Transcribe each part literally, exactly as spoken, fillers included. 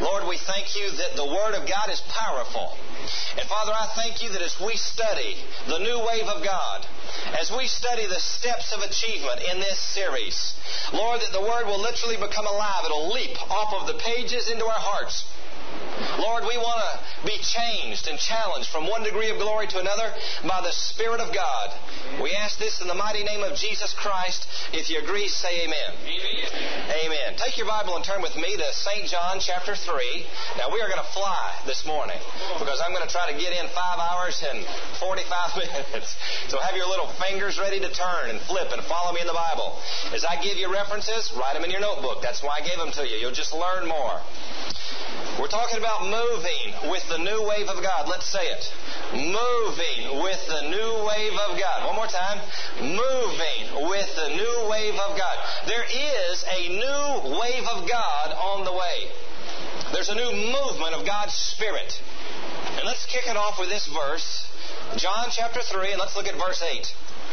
Lord, we thank you that the Word of God is powerful. And Father, I thank you that as we study the new wave of God, as we study the steps of achievement in this series, Lord, that the Word will literally become alive. It'll leap off of the pages into our hearts. Lord, we want to be changed and challenged from one degree of glory to another by the Spirit of God. We ask this in the mighty name of Jesus Christ. If you agree, say amen. Amen. Amen. Take your Bible and turn with me to Saint John chapter three. Now, we are going to fly this morning because I'm going to try to get in five hours and forty-five minutes. So have your little fingers ready to turn and flip and follow me in the Bible. As I give you references, write them in your notebook. That's why I gave them to you. You'll just learn more. We're talking about moving with the new wave of God. Let's say it. Moving with the new wave of God. One more time. Moving with the new wave of God. There is a new wave of God on the way. There's a new movement of God's Spirit. And let's kick it off with this verse. John chapter three, and let's look at verse eight.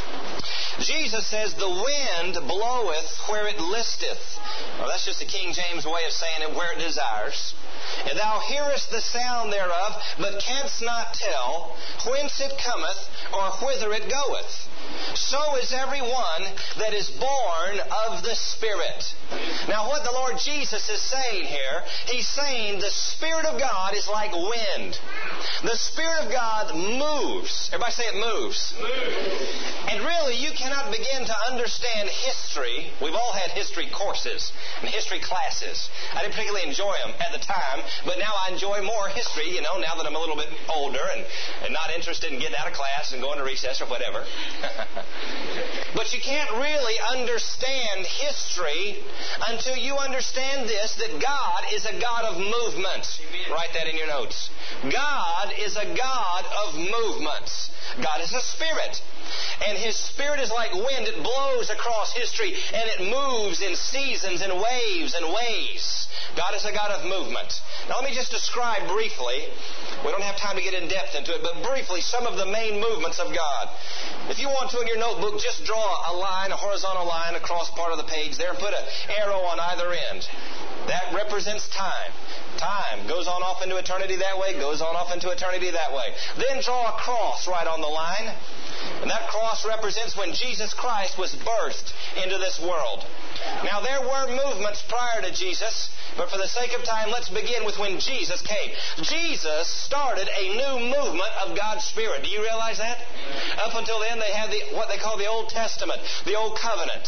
Jesus says, the wind bloweth where it listeth. Well, that's just the King James way of saying it, where it desires. And thou hearest the sound thereof, but canst not tell whence it cometh or whither it goeth. So is every one that is born of the Spirit. Now, what the Lord Jesus is saying here, He's saying the Spirit of God is like wind. The Spirit of God moves. Everybody say it moves. And really, you cannot begin to understand history. We've all had history courses and history classes. I didn't particularly enjoy them at the time, but now I enjoy more history, you know, now that I'm a little bit older and, and not interested in getting out of class and going to recess or whatever. But you can't really understand history until you understand this, that God is a God of movement. Write that in your notes. God is a God of movements. God is a spirit. And His Spirit is like wind. It blows across history and it moves in seasons and waves and ways. God is a God of movement. Now let me just describe briefly, we don't have time to get in depth into it, but briefly some of the main movements of God. If you want to in your notebook, just draw a line, a horizontal line across part of the page there and put an arrow on either end. That represents time. Time goes on off into eternity that way, goes on off into eternity that way. Then draw a cross right on the line. And that cross represents when Jesus Christ was birthed into this world. Now, there were movements prior to Jesus, but for the sake of time, let's begin with when Jesus came. Jesus started a new movement of God's Spirit. Do you realize that? Up until then, they had the, what they call the Old Testament, the Old Covenant.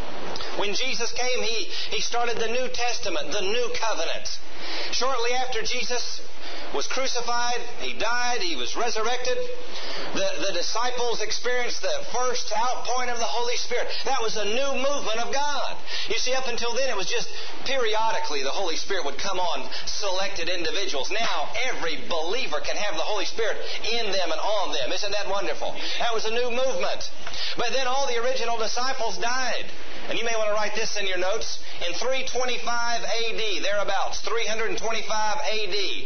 When Jesus came, he, he started the New Testament, the New Covenant. Shortly after Jesus was crucified, He died, He was resurrected. The, the disciples experienced the first outpouring of the Holy Spirit. That was a new movement of God. You see, up until then, it was just periodically the Holy Spirit would come on selected individuals. Now, every believer can have the Holy Spirit in them and on them. Isn't that wonderful? That was a new movement. But then all the original disciples died. And you may want to write this in your notes. In three twenty-five A D, thereabouts, three twenty-five A D,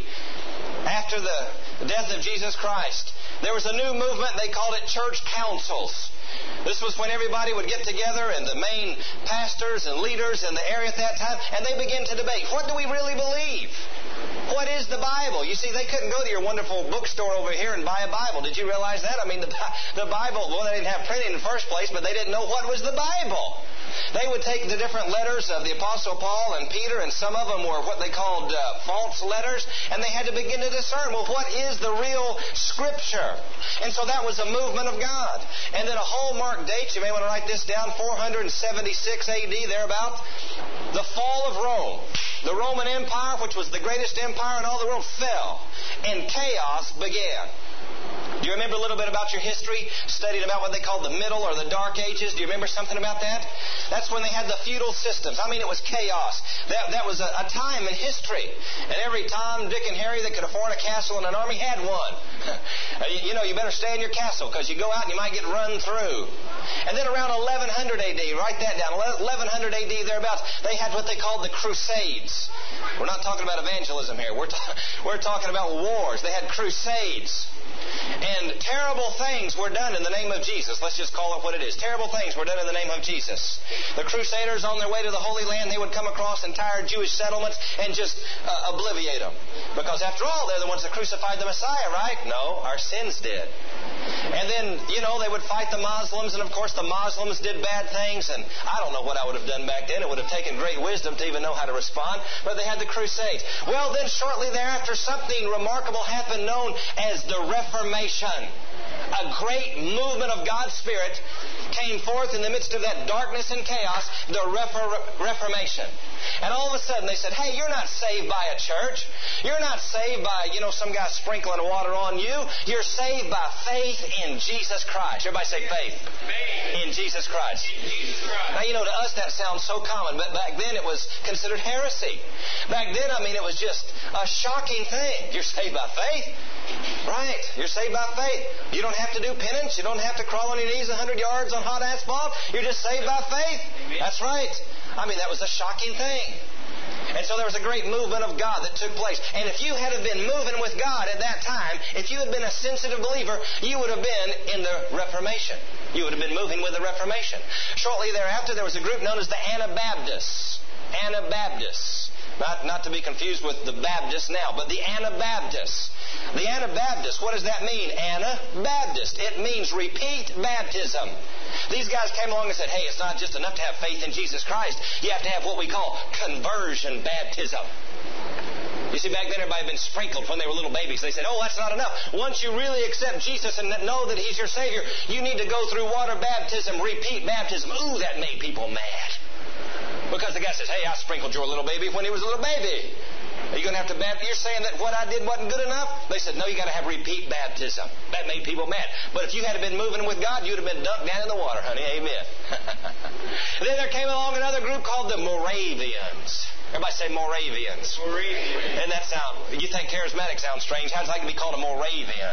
after the death of Jesus Christ, there was a new movement. They called it church councils. This was when everybody would get together and the main pastors and leaders in the area at that time, and they began to debate, what do we really believe? What is the Bible? You see, they couldn't go to your wonderful bookstore over here and buy a Bible. Did you realize that? I mean, the, the Bible, well, they didn't have printing in the first place, but they didn't know what was the Bible. They would take the different letters of the Apostle Paul and Peter, and some of them were what they called uh, false letters, and they had to begin to discern, well, what is the real Scripture? And so that was a movement of God. And then a hallmark date, you may want to write this down, four seventy-six A D, thereabout, the fall of Rome. The Roman Empire, which was the greatest empire in all the world, fell, and chaos began. Do you remember a little bit about your history? Studied about what they called the Middle or the Dark Ages. Do you remember something about that? That's when they had the feudal systems. I mean, it was chaos. That, that was a, a time in history. And every Tom, Dick, and Harry that could afford a castle and an army had one. you, you know, you better stay in your castle because you go out and you might get run through. And then around eleven hundred A D, write that down, eleven hundred A D thereabouts, they had what they called the Crusades. We're not talking about evangelism here. We're, ta- we're talking about wars. They had crusades. And terrible things were done in the name of Jesus. Let's just call it what it is. Terrible things were done in the name of Jesus. The Crusaders on their way to the Holy Land, they would come across entire Jewish settlements and just uh, obliviate them. Because after all, they're the ones that crucified the Messiah, right? No, our sins did. And then, you know, they would fight the Muslims, and of course the Muslims did bad things, and I don't know what I would have done back then. It would have taken great wisdom to even know how to respond, but they had the Crusades. Well, then shortly thereafter, something remarkable happened known as the Reformation. A great movement of God's Spirit came forth in the midst of that darkness and chaos, the Refor- Reformation. And all of a sudden they said, hey, you're not saved by a church. You're not saved by, you know, some guy sprinkling water on you. You're saved by faith in Jesus Christ. Everybody say faith. Faith. In Jesus Christ. In Jesus Christ. Now, you know, to us that sounds so common, but back then it was considered heresy. Back then, I mean, it was just a shocking thing. You're saved by faith. Right. You're saved by faith. You don't have to do penance. You don't have to crawl on your knees one hundred yards on hot asphalt. You're just saved by faith. Amen. That's right. I mean, that was a shocking thing. And so there was a great movement of God that took place. And if you had been moving with God at that time, if you had been a sensitive believer, you would have been in the Reformation. You would have been moving with the Reformation. Shortly thereafter, there was a group known as the Anabaptists. Anabaptists. Not, not to be confused with the Baptists now, but the Anabaptists. The Anabaptists, what does that mean? Anabaptist. It means repeat baptism. These guys came along and said, hey, it's not just enough to have faith in Jesus Christ. You have to have what we call conversion baptism. You see, back then everybody had been sprinkled when they were little babies. They said, oh, that's not enough. Once you really accept Jesus and know that He's your Savior, you need to go through water baptism, repeat baptism. Ooh, that made people mad. Because the guy says, hey, I sprinkled your little baby when he was a little baby. Are you going to have to baptize? You're saying that what I did wasn't good enough? They said, no, you got to have repeat baptism. That made people mad. But if you had been moving with God, you'd have been dunked down in the water, honey. Amen. Then there came along another group called the Moravians. Everybody say Moravians. Moravian. And that sound, you think charismatic sounds strange. How does that be called a Moravian?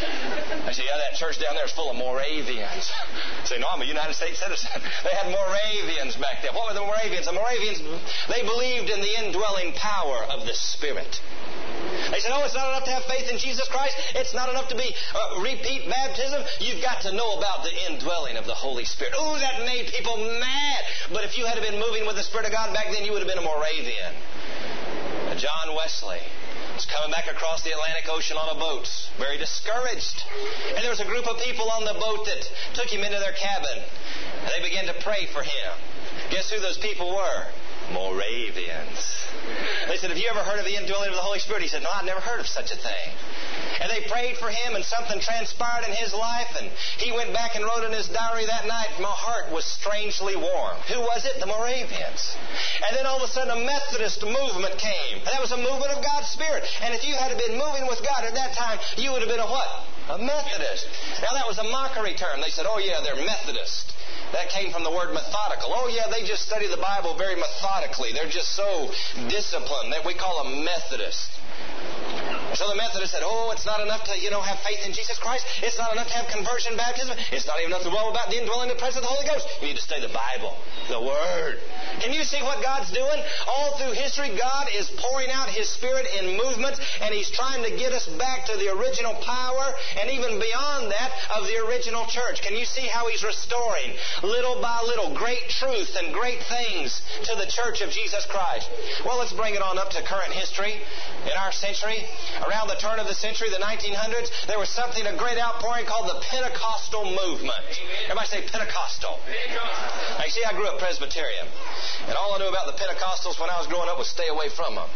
I say, yeah, that church down there is full of Moravians. I say, no, I'm a United States citizen. They had Moravians back there. What were the Moravians? The Moravians, they believed in the indwelling power of the Spirit. They said, oh, it's not enough to have faith in Jesus Christ. It's not enough to be uh, repeat baptism. You've got to know about the indwelling of the Holy Spirit. Ooh, that made people mad. But if you had been moving with the Spirit of God back then, you would have been a Moravian. John Wesley was coming back across the Atlantic Ocean on a boat, very discouraged. And there was a group of people on the boat that took him into their cabin. And they began to pray for him. Guess who those people were? Moravians. They said, have you ever heard of the indwelling of the Holy Spirit? He said, no, I've never heard of such a thing. And they prayed for him, and something transpired in his life, and he went back and wrote in his diary that night, my heart was strangely warmed. Who was it? The Moravians. And then all of a sudden a Methodist movement came. And that was a movement of God's Spirit. And if you had been moving with God at that time, you would have been a what? A Methodist. Now that was a mockery term. They said, oh yeah, they're Methodist. That came from the word methodical. Oh, yeah, they just study the Bible very methodically. They're just so disciplined that we call them Methodist. So the Methodists said, oh, it's not enough to, you know, have faith in Jesus Christ. It's not enough to have conversion baptism. It's not even enough to know about the indwelling the presence of the Holy Ghost. You need to study the Bible, the Word. Can you see what God's doing? All through history, God is pouring out His Spirit in movements, and He's trying to get us back to the original power and even beyond that of the original church. Can you see how He's restoring little by little great truth and great things to the church of Jesus Christ? Well, let's bring it on up to current history. In our century, around the turn of the century, the nineteen hundreds, there was something, a great outpouring called the Pentecostal movement. Everybody say Pentecostal. Pentecostal. Now, you see, I grew up Presbyterian. And all I knew about the Pentecostals when I was growing up was stay away from them.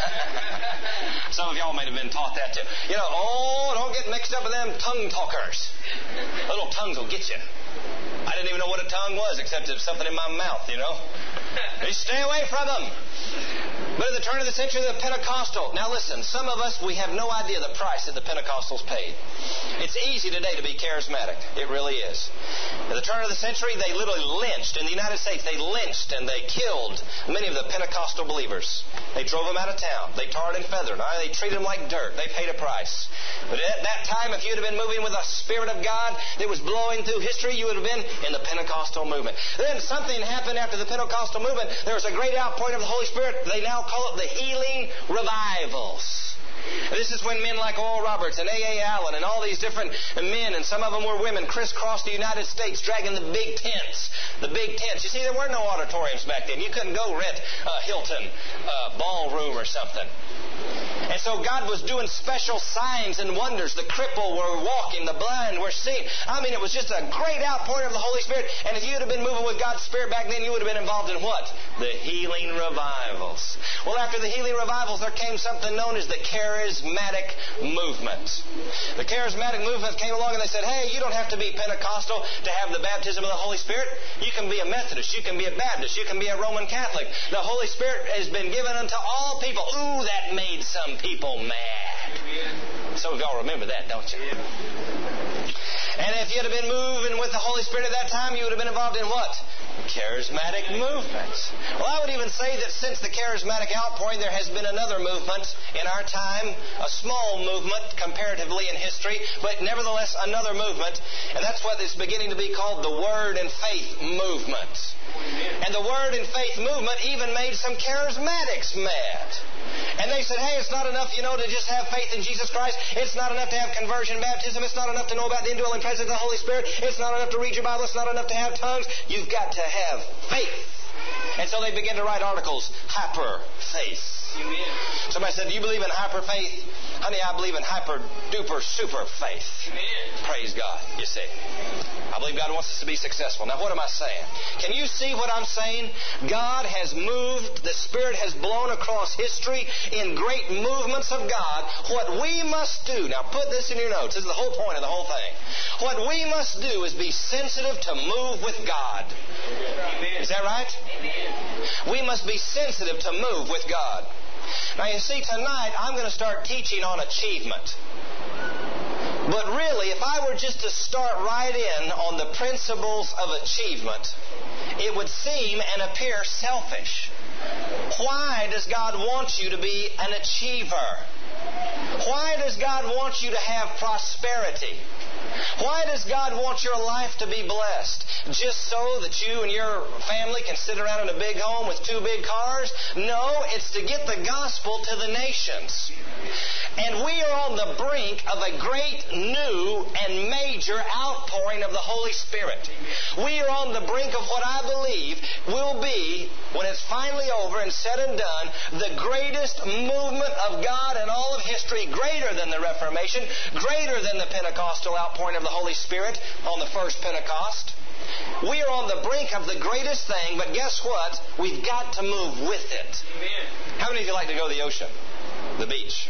Some of y'all may have been taught that too. You know, oh, don't get mixed up with them tongue talkers. Little tongues will get you. I didn't even know what a tongue was except it was something in my mouth, you know. You stay away from them. But at the turn of the century, the Pentecostal. Now listen, some of us, we have no idea the price that the Pentecostals paid. It's easy today to be charismatic. It really is. At the turn of the century, they literally lynched. In the United States, they lynched and they killed many of the Pentecostal believers. They drove them out of town. They tarred and feathered. They treated them like dirt. They paid a price. But at that time, if you'd have been moving with the Spirit of God that was blowing through history, you would have been in the Pentecostal movement. Then something happened after the Pentecostal movement. There was a great outpouring of the Holy Spirit. They now call it the healing revivals. This is when men like Oral Roberts and A A Allen and all these different men, and some of them were women, crisscrossed the United States dragging the big tents. The big tents. You see, there were no auditoriums back then. You couldn't go rent a Hilton uh, ballroom or something. And so God was doing special signs and wonders. The crippled were walking, the blind were seeing. I mean, it was just a great outpouring of the Holy Spirit. And if you'd have been moving with God's Spirit back then, you would have been involved in what? The healing revivals. Well, after the healing revivals, there came something known as the charismatic movement. The charismatic movement came along and they said, hey, you don't have to be Pentecostal to have the baptism of the Holy Spirit. You can be a Methodist. You can be a Baptist. You can be a Roman Catholic. The Holy Spirit has been given unto all people. Ooh, that made some people mad. Some of y'all remember that, don't you? And if you'd have been moving with the Holy Spirit at that time, you would have been involved in what? Charismatic movements. Well, I would even say that since the charismatic outpouring, there has been another movement in our time, a small movement comparatively in history, but nevertheless another movement, and that's what is beginning to be called the Word and Faith movement. And the Word and Faith movement even made some charismatics mad. And they said, hey, it's not enough, you know, to just have faith in Jesus Christ. It's not enough to have conversion baptism. It's not enough to know about the indwelling presence of the Holy Spirit. It's not enough to read your Bible. It's not enough to have tongues. You've got to have faith. And so they began to write articles, hyper faith. Amen. Somebody said, do you believe in hyper faith? Honey, I believe in hyper duper super faith. Amen. Praise God, you see. I believe God wants us to be successful. Now, what am I saying? Can you see what I'm saying? God has moved, the Spirit has blown across history in great movements of God. What we must do, now put this in your notes, this is the whole point of the whole thing. What we must do is be sensitive to move with God. Amen. Is that right? Amen. We must be sensitive to move with God. Now, you see, tonight I'm going to start teaching on achievement. But really, if I were just to start right in on the principles of achievement, it would seem and appear selfish. Why does God want you to be an achiever? Why does God want you to have prosperity? Why does God want your life to be blessed? Just so that you and your family can sit around in a big home with two big cars? No, it's to get the gospel to the nations. And we are on the brink of a great new and major outpouring of the Holy Spirit. We are on the brink of what I believe will be, when it's finally over and said and done, the greatest movement of God in all of history, greater than the Reformation, greater than the Pentecostal outpouring of the Holy Spirit on the first Pentecost. We are on the brink of the greatest thing, but guess what? We've got to move with it. Amen. How many of you like to go to the ocean? The beach?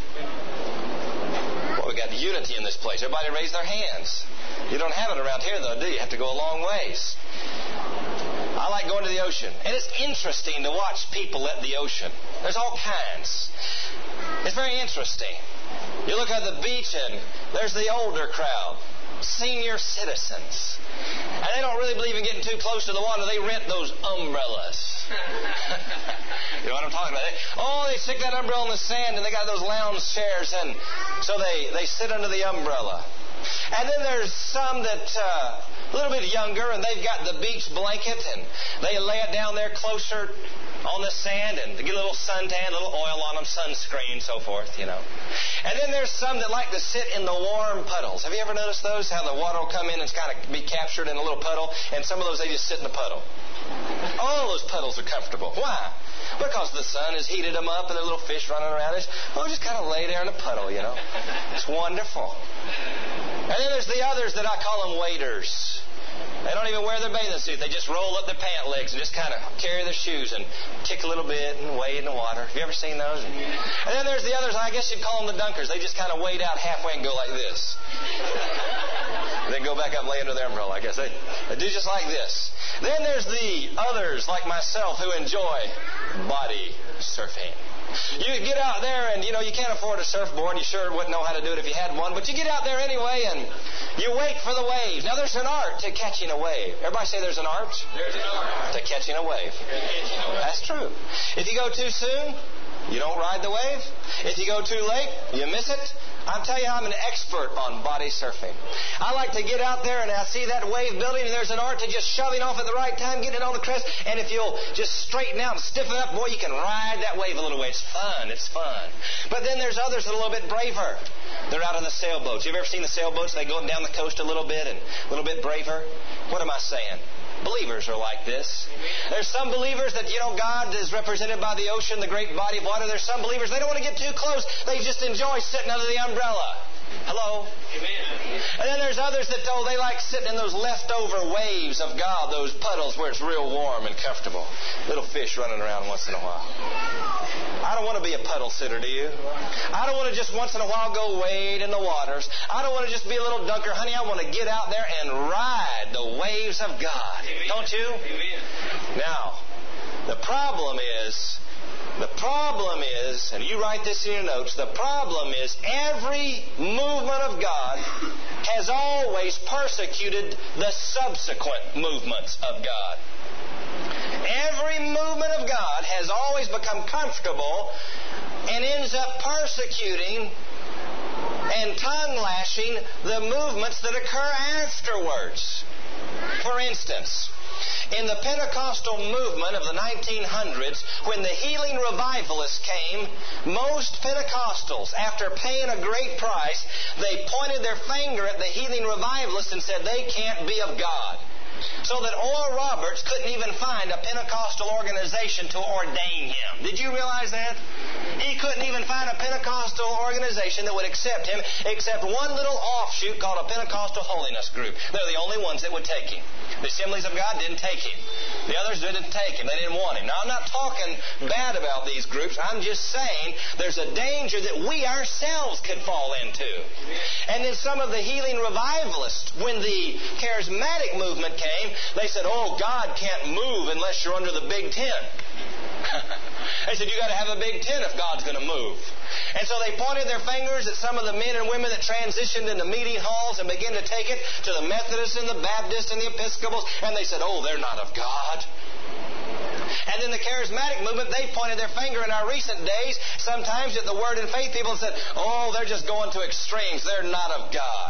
Well, we've got unity in this place. Everybody raise their hands. You don't have it around here, though, do you? You have to go a long ways. I like going to the ocean. And it's interesting to watch people at the ocean. There's all kinds. It's very interesting. You look at the beach and there's the older crowd, senior citizens. And they don't really believe in getting too close to the water. They rent those umbrellas. You know what I'm talking about? Oh, they stick that umbrella in the sand and they got those lounge chairs, and so they, they sit under the umbrella. And then there's some that uh, a little bit younger, and they've got the beach blanket, and they lay it down there closer on the sand, and they get a little suntan, a little oil on them, sunscreen, so forth, you know. And then there's some that like to sit in the warm puddles. Have you ever noticed those? How the water will come in and kind of be captured in a little puddle, and some of those they just sit in the puddle. All those puddles are comfortable. Why? Because the sun has heated them up, and there are little fish running around. It's, oh, just kind of lay there in a puddle, you know. It's wonderful. And then there's the others that I call them waders. They don't even wear their bathing suit. They just roll up their pant legs and just kind of carry their shoes and kick a little bit and wade in the water. Have you ever seen those? And then there's the others, I guess you'd call them the dunkers. They just kind of wade out halfway and go like this. Then go back up and lay under their umbrella, I guess. They, they do just like this. Then there's the others, like myself, who enjoy body surfing. You get out there and, you know, you can't afford a surfboard. You sure wouldn't know how to do it if you had one. But you get out there anyway and you wait for the waves. Now, there's an art to catching a wave. Everybody say there's an art? There's an art. To catching a wave. Catching a wave. That's true. If you go too soon, You don't ride the wave. If you go too late, you miss it. I'll tell you, I'm an expert on body surfing. I like to get out there and I see that wave building and there's an art to just shoving off at the right time, getting it on the crest. And if you'll just straighten out and stiffen up, boy, you can ride that wave a little way. It's fun. It's fun. But then there's others that are a little bit braver. They're out on the sailboats. You've ever seen the sailboats? They go down the coast a little bit and a little bit braver. What am I saying? Believers are like this. There's some believers that, you know, God is represented by the ocean, the great body of water. There's some believers, they don't want to get too close. They just enjoy sitting under the umbrella. Hello? Amen. And then there's others that, oh, they like sitting in those leftover waves of God, those puddles where it's real warm and comfortable. Little fish running around once in a while. I don't want to be a puddle sitter, do you? I don't want to just once in a while go wade in the waters. I don't want to just be a little dunker. Honey, I want to get out there and ride the waves of God. Amen. Don't you? Amen. Now, the problem is, the problem is, and you write this in your notes, the problem is every movement of God has always persecuted the subsequent movements of God. Every movement of God has always become comfortable and ends up persecuting and tongue-lashing the movements that occur afterwards. For instance, in the Pentecostal movement of the nineteen hundreds, when the healing revivalists came, most Pentecostals, after paying a great price, they pointed their finger at the healing revivalists and said, they can't be of God. So that Oral Roberts couldn't even find a Pentecostal organization to ordain him. Did you realize that? He couldn't even find a Pentecostal organization that would accept him, except one little offshoot called a Pentecostal Holiness Group. They're the only ones that would take him. The Assemblies of God didn't take him. The others didn't take him. They didn't want him. Now, I'm not talking bad about these groups. I'm just saying there's a danger that we ourselves could fall into. And then some of the healing revivalists, when the charismatic movement came, they said, oh, God can't move unless you're under the Big Ten. They said, you got to have a Big Ten if God's going to move. And so they pointed their fingers at some of the men and women that transitioned into meeting halls and began to take it to the Methodists and the Baptists and the Episcopals, and they said, oh, they're not of God. And then the charismatic movement, they pointed their finger in our recent days, sometimes at the Word and Faith people, and said, oh, they're just going to extremes. They're not of God.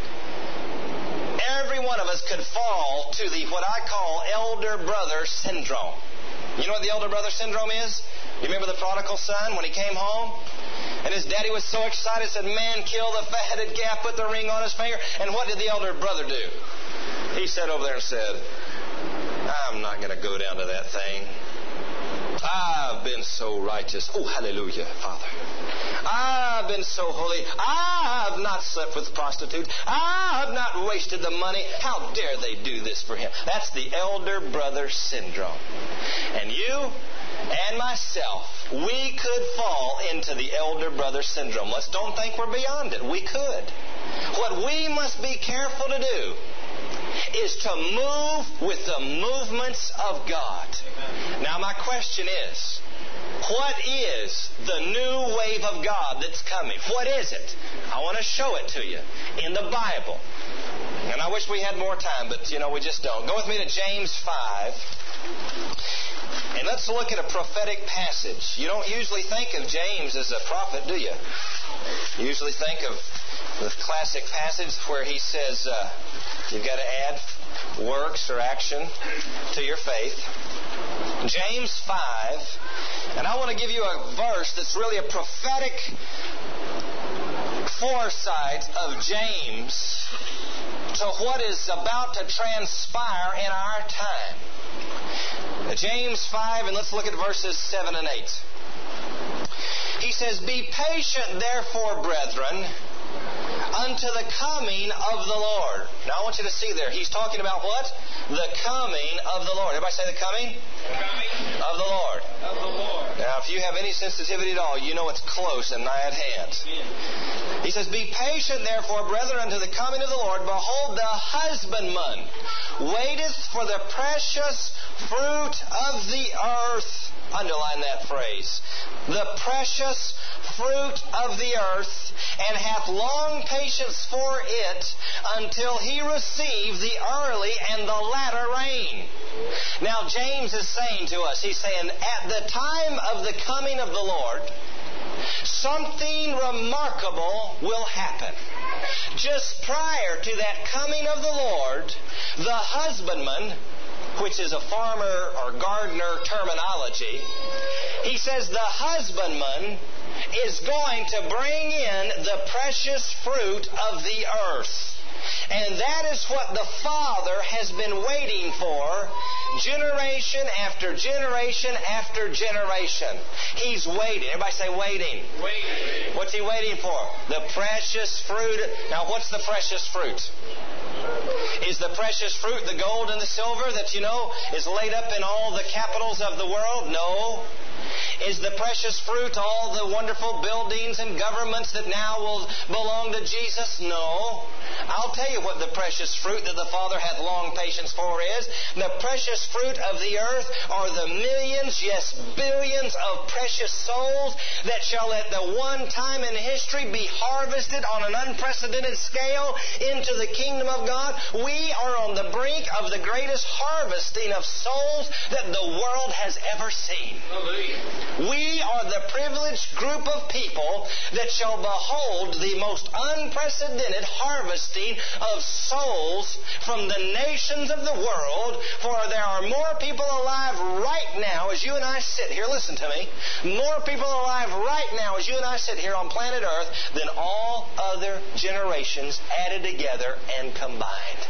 Every one of us could fall to the what I call elder brother syndrome. You know what the elder brother syndrome is? You remember the prodigal son when he came home? And his daddy was so excited, said, man, kill the fatted calf, put the ring on his finger. And what did the elder brother do? He sat over there and said, I'm not going to go down to that thing. I've been so righteous. Oh, hallelujah, Father. I've been so holy. I've not slept with prostitutes. I've not wasted the money. How dare they do this for him? That's the elder brother syndrome. And you and myself, we could fall into the elder brother syndrome. Let's don't think we're beyond it. We could. What we must be careful to do is to move with the movements of God. Amen. Now my question is, what is the new wave of God that's coming? What is it? I want to show it to you in the Bible. And I wish we had more time, but you know, we just don't. Go with me to James five. And let's look at a prophetic passage. You don't usually think of James as a prophet, do you? You usually think of the classic passage where he says uh, you've got to add works or action to your faith. James five. And I want to give you a verse that's really a prophetic foresight of James to what is about to transpire in our time. James five, and let's look at verses seven and eight. He says, be patient, therefore, brethren, unto the coming of the Lord. Now, I want you to see there. He's talking about what? The coming of the Lord. Everybody say the coming? The coming of the Lord. Of the Lord. Now, if you have any sensitivity at all, you know it's close and nigh at hand. He says, be patient, therefore, brethren, unto the coming of the Lord. Behold, the husbandman waiteth for the precious fruit of the earth, Underline that phrase. The precious fruit of the earth, and hath long patience for it until he receive the early and the latter rain. Now James is saying to us, he's saying, at the time of the coming of the Lord, something remarkable will happen. Just prior to that coming of the Lord, the husbandman, which is a farmer or gardener terminology, he says the husbandman is going to bring in the precious fruit of the earth. And that is what the Father has been waiting for, generation after generation after generation. He's waiting. Everybody say waiting. Waiting. What's He waiting for? The precious fruit. Now, what's the precious fruit? Is the precious fruit the gold and the silver that, you know, is laid up in all the capitals of the world? No. Is the precious fruit all the wonderful buildings and governments that now will belong to Jesus? No. I'll tell you what the precious fruit that the Father hath long patience for is. The precious fruit of the earth are the millions, yes, billions of precious souls that shall at the one time in history be harvested on an unprecedented scale into the kingdom of God. We are on the brink of the greatest harvesting of souls that the world has ever seen. We are the privileged group of people that shall behold the most unprecedented harvesting of souls from the nations of the world, for there are more people alive right now as you and I sit here, listen to me, more people alive right now as you and I sit here on planet Earth than all other generations added together and combined.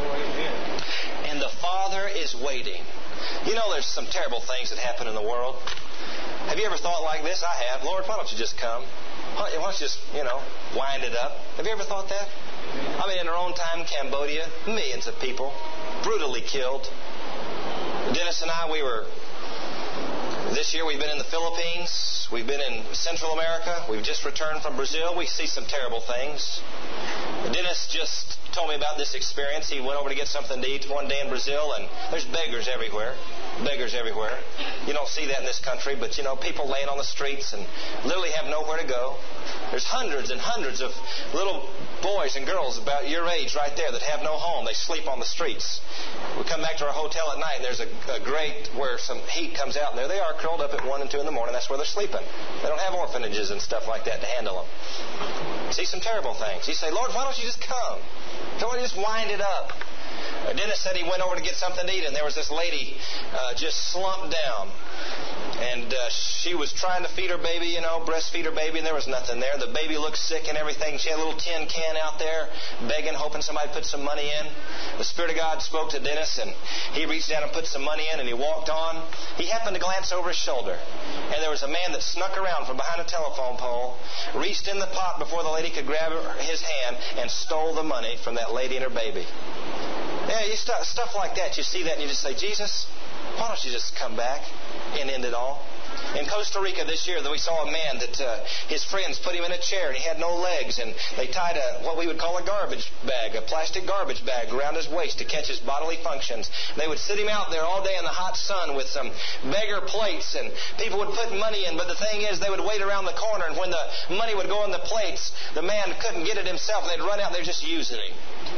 And the Father is waiting. You know, there's some terrible things that happen in the world. Have you ever thought like this? I have. Lord, why don't you just come? Why don't you just, you know, wind it up? Have you ever thought that? I mean, in our own time, Cambodia, millions of people brutally killed. Dennis and I, we were, this year we've been in the Philippines. We've been in Central America. We've just returned from Brazil. We see some terrible things. Dennis just told me about this experience. He went over to get something to eat one day in Brazil, and there's beggars everywhere. Beggars everywhere. You don't see that in this country, but, you know, people laying on the streets and literally have nowhere to go. There's hundreds and hundreds of little boys and girls about your age right there that have no home. They sleep on the streets. We come back to our hotel at night, and there's a, a grate where some heat comes out, and there they are curled up at one and two in the morning. That's where they're sleeping. They don't have orphanages and stuff like that to handle them. See some terrible things. You say, Lord, why don't you just come? Why don't you just wind it up? Uh, Dennis said he went over to get something to eat, and there was this lady uh, just slumped down. And uh, she was trying to feed her baby, you know, breastfeed her baby, and there was nothing there. The baby looked sick and everything. She had a little tin can out there, begging, hoping somebody would put some money in. The Spirit of God spoke to Dennis, and he reached down and put some money in, and he walked on. He happened to glance over his shoulder, and there was a man that snuck around from behind a telephone pole, reached in the pot before the lady could grab his hand, and stole the money from that lady and her baby. Yeah, you st- stuff like that. You see that, and you just say, Jesus, why don't you just come back and end it all? In Costa Rica this year, we saw a man that uh, his friends put him in a chair, and he had no legs, and they tied a what we would call a garbage bag, a plastic garbage bag around his waist to catch his bodily functions. They would sit him out there all day in the hot sun with some beggar plates, and people would put money in, but the thing is, they would wait around the corner, and when the money would go in the plates, the man couldn't get it himself, and they'd run out, and they're just using him.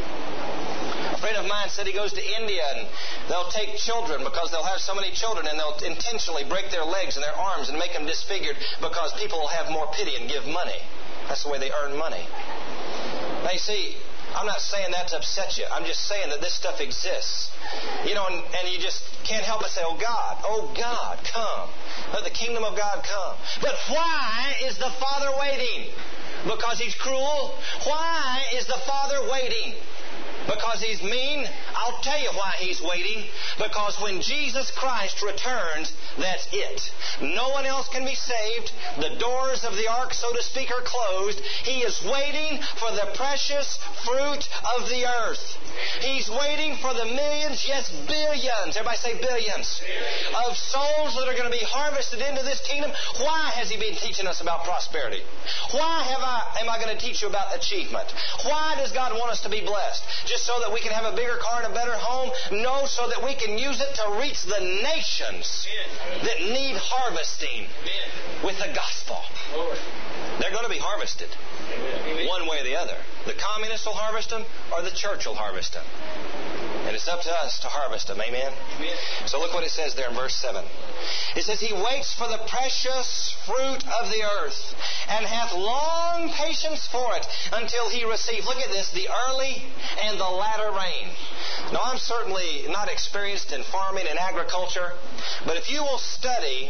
A friend of mine said he goes to India, and they'll take children because they'll have so many children, and they'll intentionally break their legs and their arms and make them disfigured because people will have more pity and give money. That's the way they earn money. Now, you see, I'm not saying that to upset you. I'm just saying that this stuff exists. You know, and, and you just can't help but say, oh, God, oh, God, come. Let the kingdom of God come. But why is the Father waiting? Because He's cruel? Why is the Father waiting? Because He's mean? I'll tell you why He's waiting. Because when Jesus Christ returns, that's it. No one else can be saved. The doors of the ark, so to speak, are closed. He is waiting for the precious fruit of the earth. He's waiting for the millions, yes, billions, everybody say billions, of souls that are going to be harvested into this kingdom. Why has He been teaching us about prosperity? Why have I, am I going to teach you about achievement? Why does God want us to be blessed? Just so that we can have a bigger car and and a better home? No, so that we can use it to reach the nations that need harvesting with the gospel. They're going to be harvested one way or the other. The communists will harvest them, or the church will harvest them. And it's up to us to harvest them. Amen? Amen? So look what it says there in verse seven. It says, He waits for the precious fruit of the earth, and hath long patience for it, until He receive. Look at this, the early and the latter rain. Now, I'm certainly not experienced in farming and agriculture, but if you will study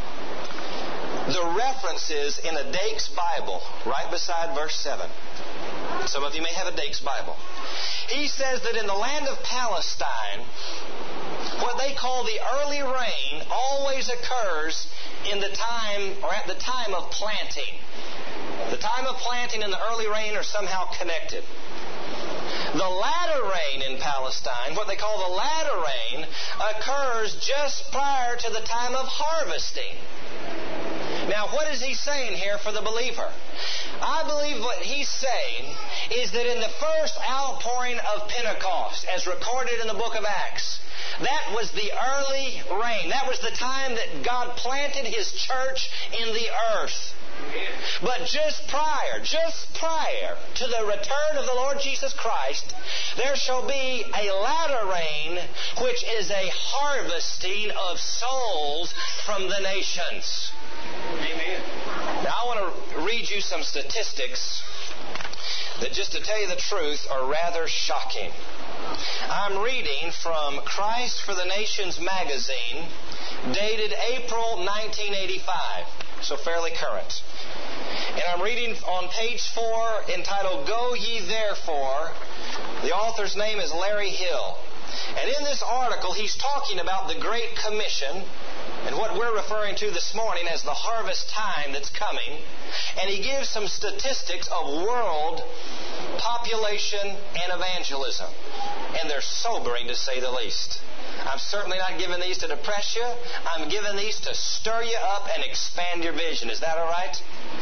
the references in a Dake's Bible, right beside verse seven. Some of you may have a Dake's Bible. He says that in the land of Palestine, what they call the early rain always occurs in the time, or at the time of planting. The time of planting and the early rain are somehow connected. The latter rain in Palestine, what they call the latter rain, occurs just prior to the time of harvesting. Now, what is he saying here for the believer? I believe what he's saying is that in the first outpouring of Pentecost, as recorded in the book of Acts, that was the early rain. That was the time that God planted His church in the earth. But just prior, just prior to the return of the Lord Jesus Christ, there shall be a latter rain, which is a harvesting of souls from the nations. Amen. Now I want to read you some statistics that, just to tell you the truth, are rather shocking. I'm reading from Christ for the Nations magazine, dated April nineteen eighty-five, so fairly current. And I'm reading on page four, entitled, Go Ye Therefore. The author's name is Larry Hill. And in this article, he's talking about the Great Commission and what we're referring to this morning as the harvest time that's coming. And he gives some statistics of world population and evangelism. And they're sobering, to say the least. I'm certainly not giving these to depress you. I'm giving these to stir you up and expand your vision. Is that all right?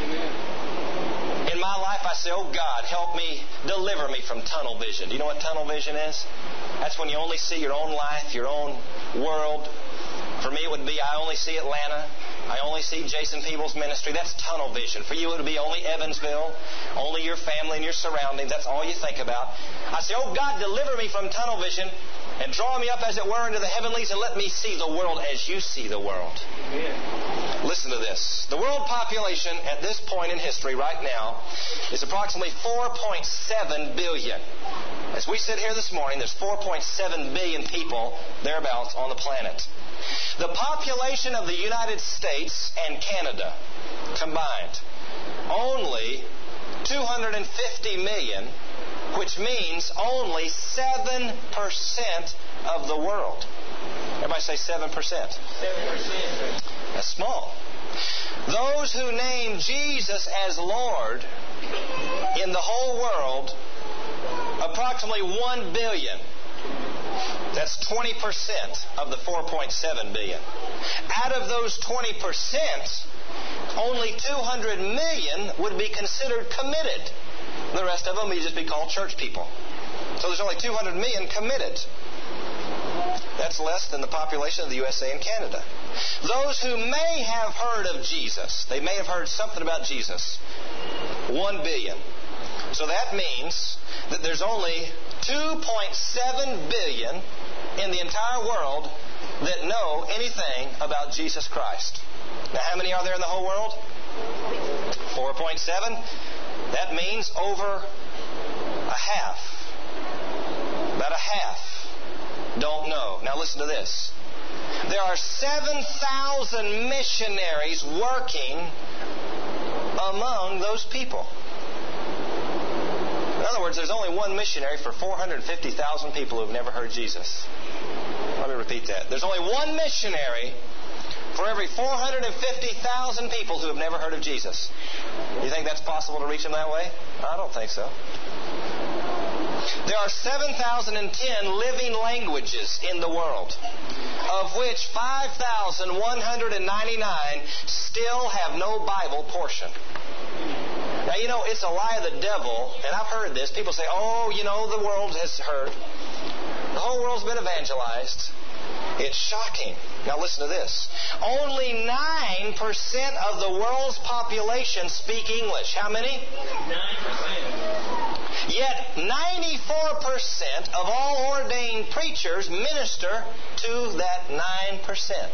Amen. In my life, I say, oh God, help me, deliver me from tunnel vision. Do you know what tunnel vision is? That's when you only see your own life, your own world. For me, it would be, I only see Atlanta. I only see Jason Peebles' ministry. That's tunnel vision. For you, it would be only Evansville, only your family and your surroundings. That's all you think about. I say, oh God, deliver me from tunnel vision and draw me up, as it were, into the heavenlies, and let me see the world as you see the world. Amen. Listen to this. The world population at this point in history right now is approximately four point seven billion. As we sit here this morning, there's four point seven billion people, thereabouts, on the planet. The population of the United States and Canada combined, only two hundred fifty million, which means only seven percent of the world. Everybody say seven percent. seven percent. That's small. Those who name Jesus as Lord in the whole world, approximately one billion. That's twenty percent of the four point seven billion. Out of those twenty percent, only two hundred million would be considered committed. The rest of them would just be called church people. So there's only two hundred million committed. That's less than the population of the U S A and Canada. Those who may have heard of Jesus, they may have heard something about Jesus, one billion. So that means that there's only two point seven billion in the entire world that know anything about Jesus Christ. Now, how many are there in the whole world? four point seven. That means over a half. About a half don't know. Now, listen to this. There are seven thousand missionaries working among those people. In other words, there's only one missionary for four hundred fifty thousand people who have never heard Jesus. Let me repeat that. There's only one missionary for every four hundred fifty thousand people who have never heard of Jesus. You think that's possible to reach them that way? I don't think so. There are seven thousand ten living languages in the world, of which five thousand one hundred ninety-nine still have no Bible portion. Now, you know, it's a lie of the devil, and I've heard this. People say, oh, you know, the world has heard. The whole world's been evangelized. It's shocking. Now listen to this. Only nine percent of the world's population speak English. How many? nine percent. Yet ninety-four percent of all ordained preachers minister to that nine percent.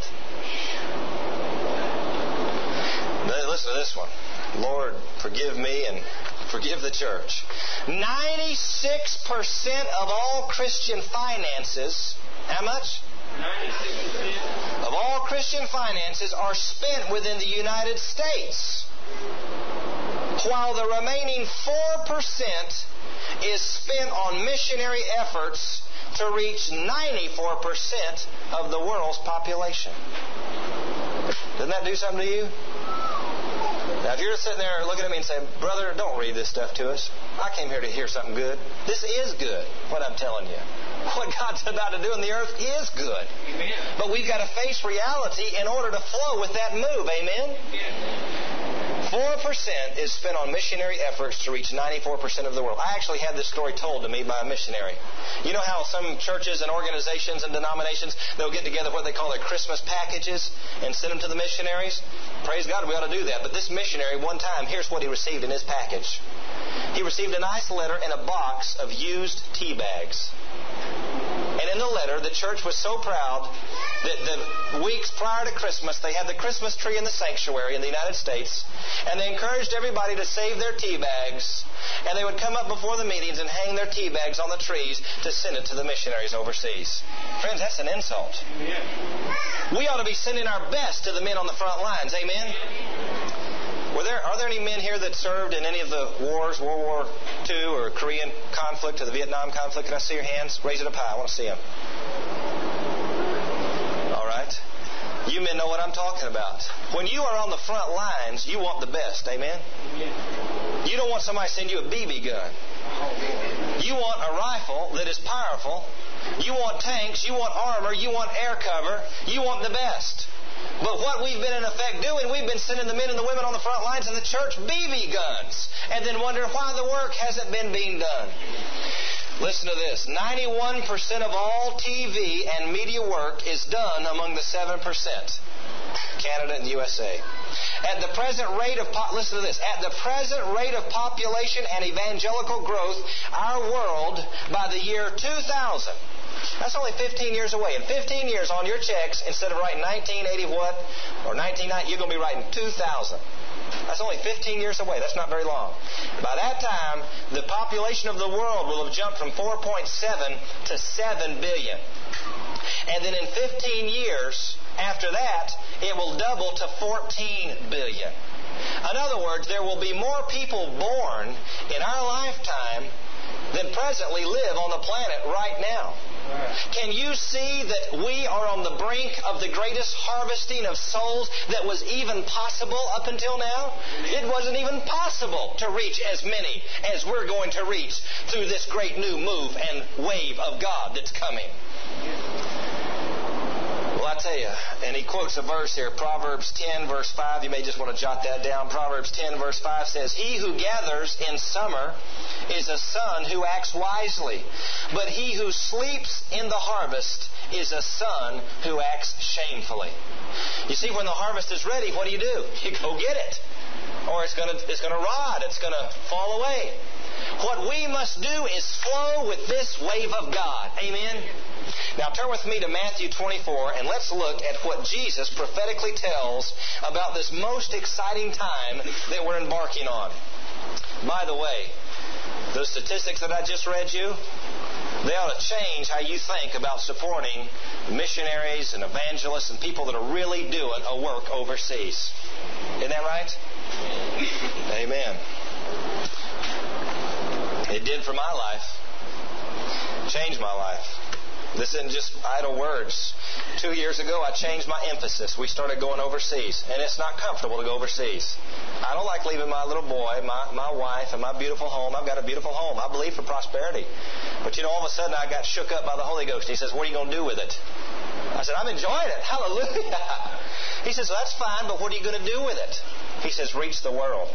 Listen to this one. Lord, forgive me and forgive the church. ninety-six percent of all Christian finances, how much? ninety-six percent. Of all Christian finances are spent within the United States, while the remaining four percent is spent on missionary efforts to reach ninety-four percent of the world's population. Doesn't that do something to you? Now, if you're sitting there looking at me and saying, brother, don't read this stuff to us. I came here to hear something good. This is good, what I'm telling you. What God's about to do in the earth is good. Amen. But we've got to face reality in order to flow with that move. Amen? four percent is spent on missionary efforts to reach ninety-four percent of the world. I actually had this story told to me by a missionary. You know how some churches and organizations and denominations, they'll get together what they call their Christmas packages and send them to the missionaries? Praise God, we ought to do that. But this missionary, one time, here's what he received in his package. He received a nice letter in a box of used tea bags. And in the letter, the church was so proud that the weeks prior to Christmas, they had the Christmas tree in the sanctuary in the United States, and they encouraged everybody to save their tea bags, and they would come up before the meetings and hang their tea bags on the trees to send it to the missionaries overseas. Friends, that's an insult. We ought to be sending our best to the men on the front lines. Amen? Were there, are there any men here that served in any of the wars, World War Two or Korean conflict or the Vietnam conflict? Can I see your hands? Raise it up high. I want to see them. All right. You men know what I'm talking about. When you are on the front lines, you want the best. Amen? You don't want somebody to send you a B B gun. You want a rifle that is powerful. You want tanks. You want armor. You want air cover. You want the best. But what we've been in effect doing, we've been sending the men and the women on the front lines in the church B B guns, and then wonder why the work hasn't been being done. Listen to this. ninety-one percent of all T V and media work is done among the seven percent. Canada and the U S A. At the present rate of po- listen to this. At the present rate of population and evangelical growth, our world by the year two thousand. That's only fifteen years away. In fifteen years on your checks, instead of writing nineteen eighty what or nineteen ninety, you're going to be writing two thousand. That's only fifteen years away. That's not very long. By that time, the population of the world will have jumped from four point seven to seven billion. And then in fifteen years after that, it will double to fourteen billion. In other words, there will be more people born in our lifetime than presently live on the planet right now. Can you see that we are on the brink of the greatest harvesting of souls that was even possible up until now? It wasn't even possible to reach as many as we're going to reach through this great new move and wave of God that's coming. Well, I tell you, and he quotes a verse here, Proverbs ten, verse five. You may just want to jot that down. Proverbs ten, verse five says, "He who gathers in summer is a son who acts wisely, but he who sleeps in the harvest is a son who acts shamefully." You see, when the harvest is ready, what do you do? You go get it. Or it's going to it's going to rot. It's going to fall away. What we must do is flow with this wave of God. Amen? Now turn with me to Matthew twenty-four and let's look at what Jesus prophetically tells about this most exciting time that we're embarking on. By the way, those statistics that I just read you, they ought to change how you think about supporting missionaries and evangelists and people that are really doing a work overseas. Isn't that right? Amen. It did for my life. Changed my life. This isn't just idle words. Two years ago, I changed my emphasis. We started going overseas, and it's not comfortable to go overseas. I don't like leaving my little boy, my, my wife, and my beautiful home. I've got a beautiful home. I believe for prosperity. But, you know, all of a sudden I got shook up by the Holy Ghost. He says, "What are you going to do with it?" I said, "I'm enjoying it. Hallelujah." He says, "Well, that's fine, but what are you going to do with it?" He says, "Reach the world."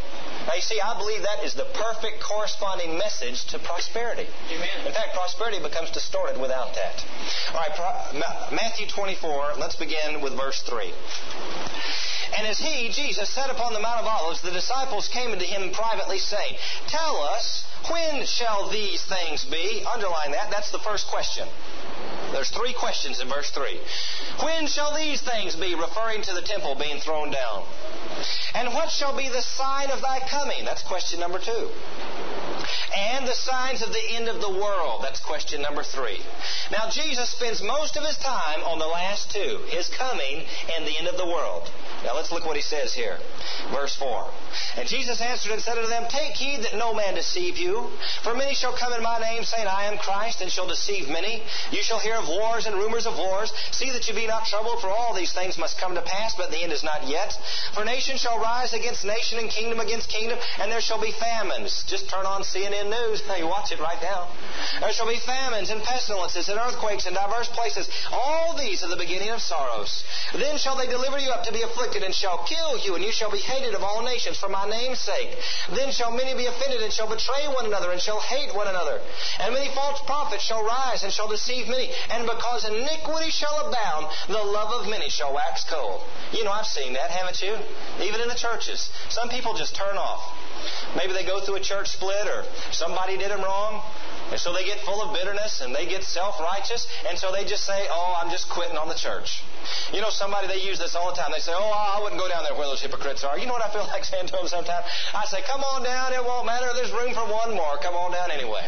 Now you see, I believe that is the perfect corresponding message to prosperity. Amen. In fact, prosperity becomes distorted without that. All right, Pro- Matthew twenty-four, let's begin with verse three. And as he, Jesus, sat upon the Mount of Olives, the disciples came unto him privately, saying, Tell us, when shall these things be? Underline that. That's the first question. There's three questions in verse three. When shall these things be? Referring to the temple being thrown down. And what shall be the sign of thy coming? That's question number two. And the signs of the end of the world. That's question number three. Now, Jesus spends most of his time on the last two, his coming and the end of the world. Now, let's look what he says here. Verse four. And Jesus answered and said unto them, Take heed that no man deceive you. For many shall come in my name, saying, I am Christ, and shall deceive many. You shall hear of wars and rumors of wars. See that you be not troubled, for all these things must come to pass, but the end is not yet. For nation shall rise against nation, and kingdom against kingdom, and there shall be famines. Just turn on C N N News. Now you watch it right now. There shall be famines and pestilences and earthquakes in diverse places. All these are the beginning of sorrows. Then shall they deliver you up to be afflicted, and shall kill you, and you shall be hated of all nations for my name's sake. Then shall many be offended, and shall betray one another, and shall hate one another. And many false prophets shall rise, and shall deceive many. And because iniquity shall abound, the love of many shall wax cold. You know, I've seen that, haven't you? Even in the churches. Some people just turn off. Maybe they go through a church split, or somebody did them wrong. And so they get full of bitterness, and they get self-righteous, and so they just say, oh, I'm just quitting on the church. You know, somebody, they use this all the time. They say, oh, I wouldn't go down there where those hypocrites are. You know what I feel like saying to them sometimes? I say, come on down, it won't matter. There's room for one more. Come on down anyway.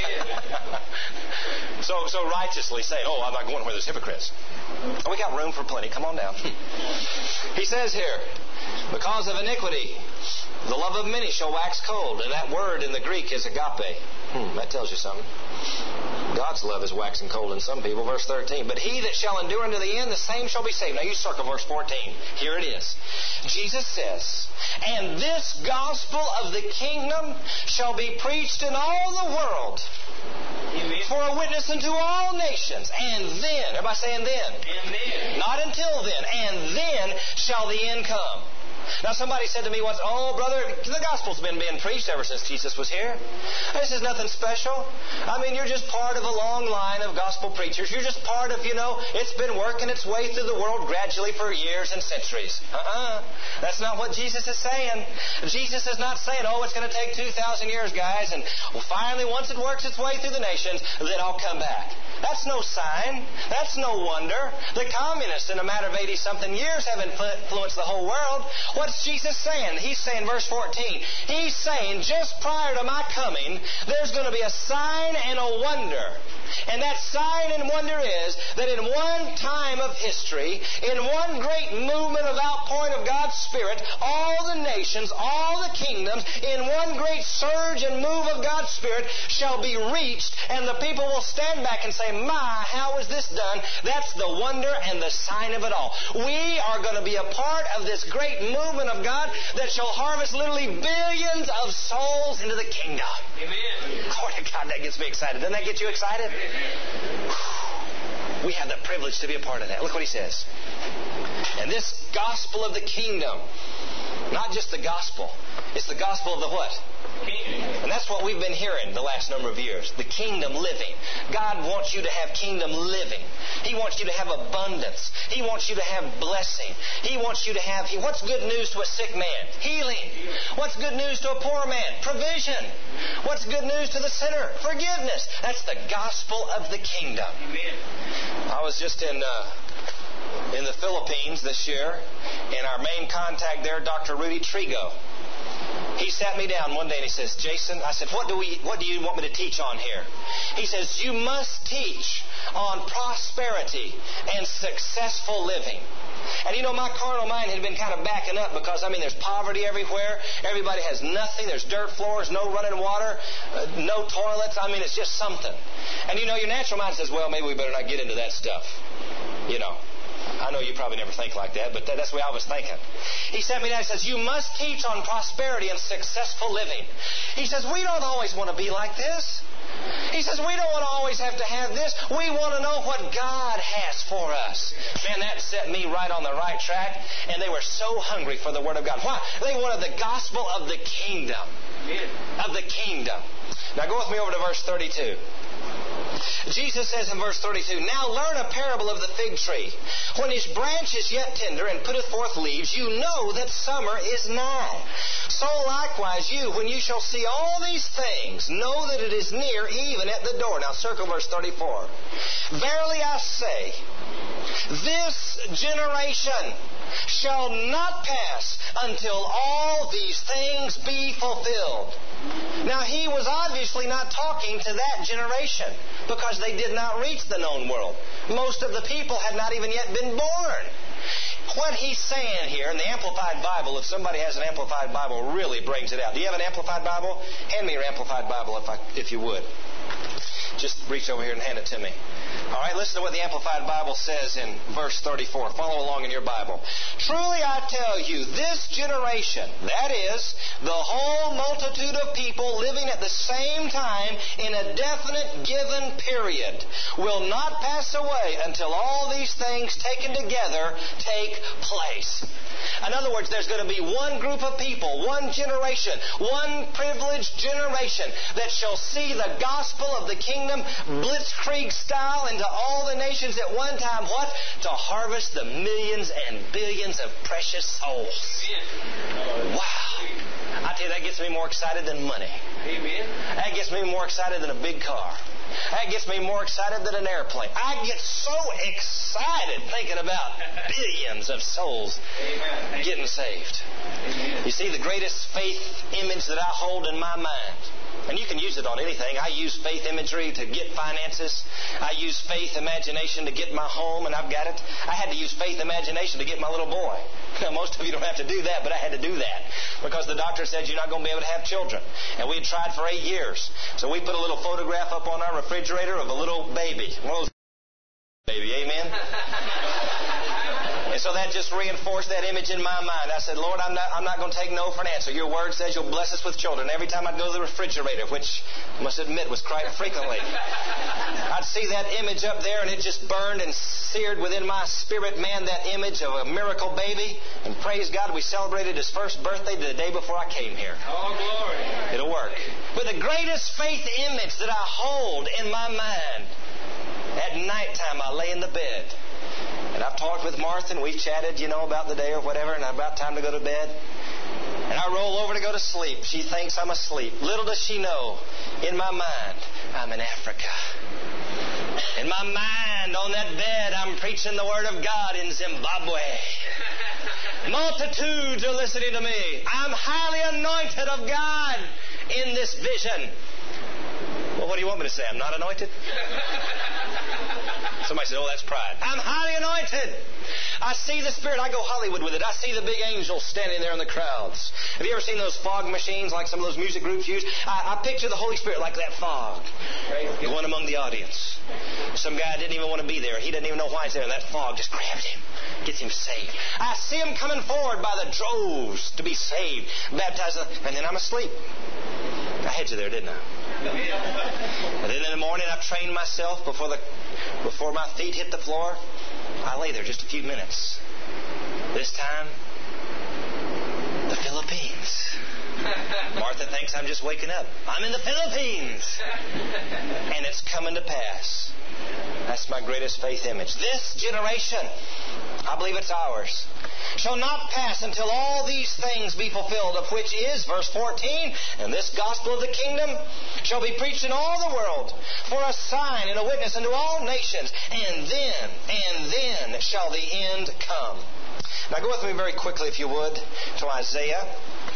so so righteously say, oh, I'm not going where there's hypocrites. We got room for plenty. Come on down. He says here, because of iniquity, the love of many shall wax cold. And that word in the Greek is agape. Hmm, that tells you something. God's love is waxing cold in some people. Verse thirteen. But he that shall endure unto the end, the same shall be saved. Now you circle verse fourteen. Here it is. Jesus says, And this gospel of the kingdom shall be preached in all the world, Amen, for a witness unto all nations. And then, everybody say and then. And then. Not until then. And then shall the end come. Now somebody said to me once, oh brother, the gospel's been being preached ever since Jesus was here. This is nothing special. I mean, you're just part of a long line of gospel preachers. You're just part of, you know, it's been working its way through the world gradually for years and centuries. Uh-uh. That's not what Jesus is saying. Jesus is not saying, oh, it's going to take two thousand years, guys, and well, finally, once it works its way through the nations, then I'll come back. That's no sign. That's no wonder. The communists, in a matter of eighty-something years, have influenced the whole world. What's Jesus saying? He's saying, verse fourteen, He's saying, just prior to my coming, there's going to be a sign and a wonder. And that sign and wonder is that in one time of history, in one great movement of outpouring of God's Spirit, all the nations, all the kingdoms, in one great surge and move of God's Spirit shall be reached, and the people will stand back and say, my, how is this done? That's the wonder and the sign of it all. We are going to be a part of this great movement of God that shall harvest literally billions of souls into the kingdom. Amen. Glory to God, that gets me excited. Doesn't that get you excited? We have the privilege to be a part of that. Look what he says. And this gospel of the kingdom, not just the gospel, it's the gospel of the what? And that's what we've been hearing the last number of years. The kingdom living. God wants you to have kingdom living. He wants you to have abundance. He wants you to have blessing. He wants you to have... He, what's good news to a sick man? Healing. What's good news to a poor man? Provision. What's good news to the sinner? Forgiveness. That's the gospel of the kingdom. Amen. I was just in... Uh, in the Philippines this year, and our main contact there, Doctor Rudy Trigo, he sat me down one day and he says, Jason, I said, what do we, what do you want me to teach on here? He says, you must teach on prosperity and successful living. And you know, my carnal mind had been kind of backing up because, I mean, there's poverty everywhere. Everybody has nothing. There's dirt floors, no running water, uh, no toilets. I mean, it's just something. And you know, your natural mind says, well, maybe we better not get into that stuff. You know. I know you probably never think like that, but that's the way I was thinking. He sat me down and says, you must teach on prosperity and successful living. He says, we don't always want to be like this. He says, we don't want to always have to have this. We want to know what God has for us. Man, that set me right on the right track. And they were so hungry for the Word of God. Why? They wanted the gospel of the kingdom. Of the kingdom. Now go with me over to verse thirty-two. Jesus says in verse thirty-two, now learn a parable of the fig tree. When his branch is yet tender and putteth forth leaves, you know that summer is nigh. So likewise you, when you shall see all these things, know that it is near, even at the door. Now circle verse thirty-four. Verily I say, this generation shall not pass until all these things be fulfilled. Now he was obviously not talking to that generation because they did not reach the known world. Most of the people had not even yet been born. What he's saying here in the Amplified Bible, if somebody has an Amplified Bible, really brings it out. Do you have an Amplified Bible? Hand me your Amplified Bible if, I, if you would. Just reach over here and hand it to me. All right, listen to what the Amplified Bible says in verse thirty-four. Follow along in your Bible. Truly I tell you, this generation, that is, the whole multitude of people living at the same time in a definite given period, will not pass away until all these things taken together take place. In other words, there's going to be one group of people, one generation, one privileged generation that shall see the gospel of the kingdom blitzkrieg style into all the nations at one time. What? To harvest the millions and billions of precious souls. Wow. I tell you, that gets me more excited than money. Amen. That gets me more excited than a big car. That gets me more excited than an airplane. I get so excited thinking about billions of souls Amen. getting saved. Amen. You see, the greatest faith image that I hold in my mind, and you can use it on anything. I use faith imagery to get finances. I use faith imagination to get my home, and I've got it. I had to use faith imagination to get my little boy. Now, most of you don't have to do that, but I had to do that because the doctor said you're not going to be able to have children. And we had tried for eight years. So we put a little photograph up on our refrigerator of a little baby. One of those baby, amen? And so that just reinforced that image in my mind. I said, Lord, I'm not, I'm not going to take no for an answer. Your word says you'll bless us with children. Every time I'd go to the refrigerator, which I must admit was quite frequently, I'd see that image up there and it just burned and seared within my spirit, man, that image of a miracle baby. And praise God, we celebrated his first birthday the day before I came here. Oh, glory. It'll work. But the greatest faith image that I hold in my mind, at nighttime I lay in the bed. And I've talked with Martha and we've chatted, you know, about the day or whatever, and about time to go to bed. And I roll over to go to sleep. She thinks I'm asleep. Little does she know, in my mind, I'm in Africa. In my mind, on that bed, I'm preaching the Word of God in Zimbabwe. Multitudes are listening to me. I'm highly anointed of God in this vision. Well, what do you want me to say? I'm not anointed? Somebody said, oh, that's pride. I'm highly anointed. I see the Spirit. I go Hollywood with it. I see the big angels standing there in the crowds. Have you ever seen those fog machines like some of those music groups use? I, I picture the Holy Spirit like that fog going among the audience. Some guy didn't even want to be there. He didn't even know why he's there. And that fog just grabs him, gets him saved. I see him coming forward by the droves to be saved, baptized, and then I'm asleep. I had you there, didn't I? And then in the morning, I've trained myself before the before my feet hit the floor. I lay there just a few minutes. This time, the Philippines. Martha thinks I'm just waking up. I'm in the Philippines. And it's coming to pass. That's my greatest faith image. This generation, I believe it's ours, shall not pass until all these things be fulfilled, of which is, verse fourteen, and this gospel of the kingdom shall be preached in all the world for a sign and a witness unto all nations, and then, and then shall the end come. Now go with me very quickly, if you would, to Isaiah.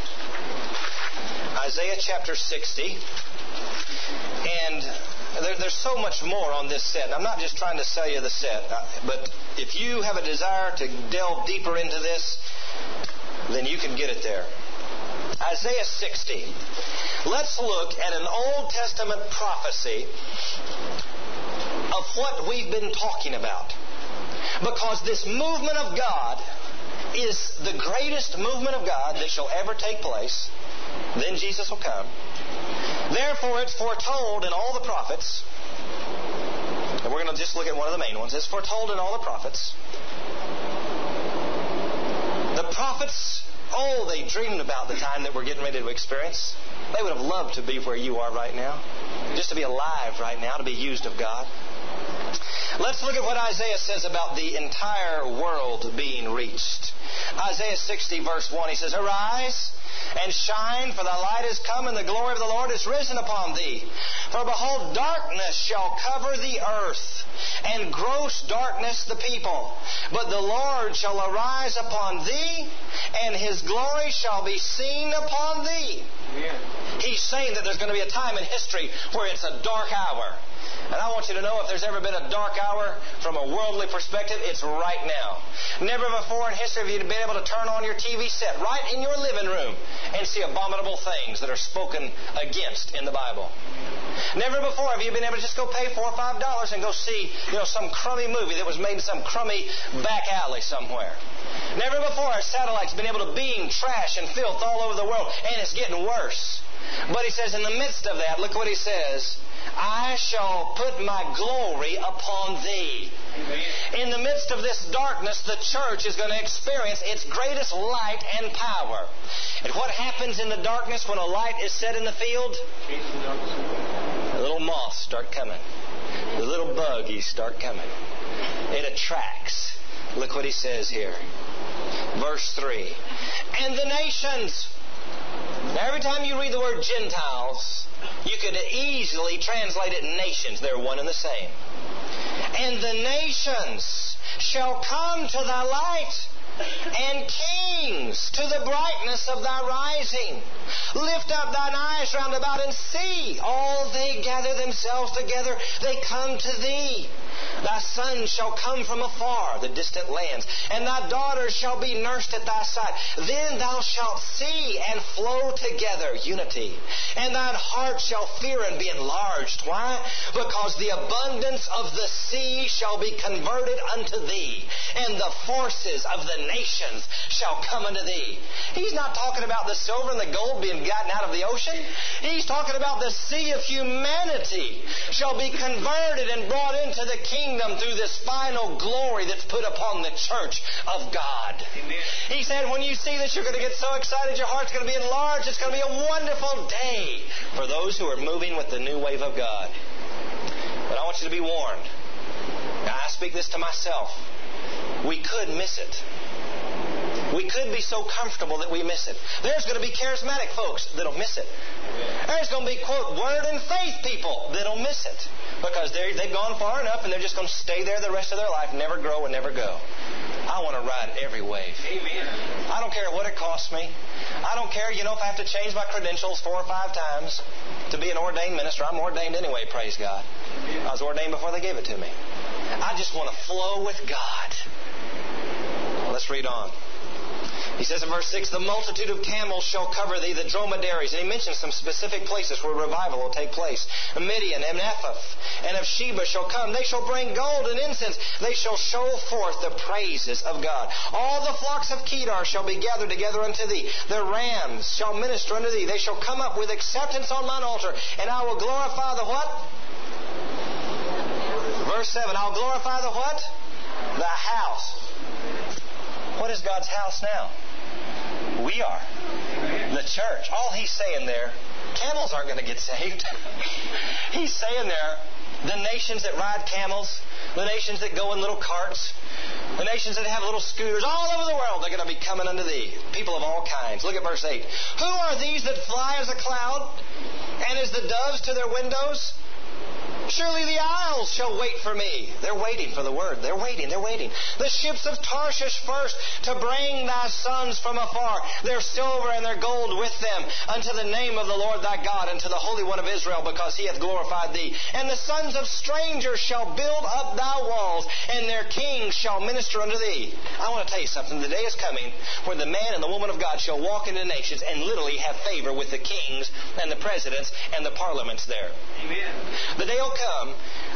Isaiah chapter sixty. And there, there's so much more on this set. And I'm not just trying to sell you the set, but if you have a desire to delve deeper into this, then you can get it there. Isaiah sixty. Let's look at an Old Testament prophecy of what we've been talking about. Because this movement of God is the greatest movement of God that shall ever take place. Then Jesus will come. Therefore it's foretold in all the prophets, and we're going to just look at one of the main ones. It's foretold in all the prophets. The prophets, oh, they dreamed about the time that we're getting ready to experience. They would have loved to be where you are right now. Just to be alive right now, to be used of God. Let's look at what Isaiah says about the entire world being reached. Isaiah sixty verse one, he says, Arise and shine, for thy light is come, and the glory of the Lord is risen upon thee. For behold, darkness shall cover the earth, and gross darkness the people. But the Lord shall arise upon thee, and His glory shall be seen upon thee. Yeah. He's saying that there's going to be a time in history where it's a dark hour. And I want you to know, if there's ever been a dark hour from a worldly perspective, it's right now. Never before in history have you been able to turn on your T V set right in your living room and see abominable things that are spoken against in the Bible. Never before have you been able to just go pay four or five dollars and go see, you know, some crummy movie that was made in some crummy back alley somewhere. Never before have satellites been able to beam trash and filth all over the world, and it's getting worse. But he says, in the midst of that, look what he says, I shall put my glory upon thee. Amen. In the midst of this darkness, the church is going to experience its greatest light and power. And what happens in the darkness when a light is set in the field? The little moths start coming. The little buggies start coming. It attracts. Look what he says here. Verse three. And the nations. Now, every time you read the word Gentiles, you could easily translate it nations. They're one and the same. And the nations shall come to thy light, and kings to the brightness of thy rising. Lift up thine eyes round about and see. All they gather themselves together, they come to thee. Thy sons shall come from afar, the distant lands, and thy daughters shall be nursed at thy side. Then thou shalt see and flow together, unity. And thine heart shall fear and be enlarged. Why? Because the abundance of the sea shall be converted unto thee, and the forces of the nations shall come unto thee. He's not talking about the silver and the gold being gotten out of the ocean. He's talking about the sea of humanity shall be converted and brought into the kingdom through this final glory that's put upon the church of God. Amen. He said, when you see this, you're going to get so excited, your heart's going to be enlarged. It's going to be a wonderful day for those who are moving with the new wave of God. But I want you to be warned. Now, I speak this to myself. We could miss it. We could be so comfortable that we miss it. There's going to be charismatic folks that'll miss it. There's going to be, quote, word and faith people that'll miss it. Because they've gone far enough and they're just going to stay there the rest of their life, never grow and never go. I want to ride every wave. Amen. I don't care what it costs me. I don't care, you know, if I have to change my credentials four or five times to be an ordained minister. I'm ordained anyway, praise God. I was ordained before they gave it to me. I just want to flow with God. Let's read on. He says in verse six, the multitude of camels shall cover thee, the dromedaries. And he mentions some specific places where revival will take place. Midian and Ephath and of Sheba shall come. They shall bring gold and incense. They shall show forth the praises of God. All the flocks of Kedar shall be gathered together unto thee. The rams shall minister unto thee. They shall come up with acceptance on mine altar. And I will glorify the what? Verse seven, I'll glorify the what? The house. What is God's house now? We are. The church. All he's saying there, camels aren't going to get saved. He's saying there, the nations that ride camels, the nations that go in little carts, the nations that have little scooters, all over the world, they're going to be coming unto thee. People of all kinds. Look at verse eight. Who are these that fly as a cloud, and as the doves to their windows? Surely the isles shall wait for me. They're waiting for the word. They're waiting. They're waiting. The ships of Tarshish first to bring thy sons from afar, their silver and their gold with them, unto the name of the Lord thy God, and to the Holy One of Israel, because he hath glorified thee. And the sons of strangers shall build up thy walls, and their kings shall minister unto thee. I want to tell you something. The day is coming where the man and the woman of God shall walk into nations and literally have favor with the kings and the presidents and the parliaments there. Amen. The day will come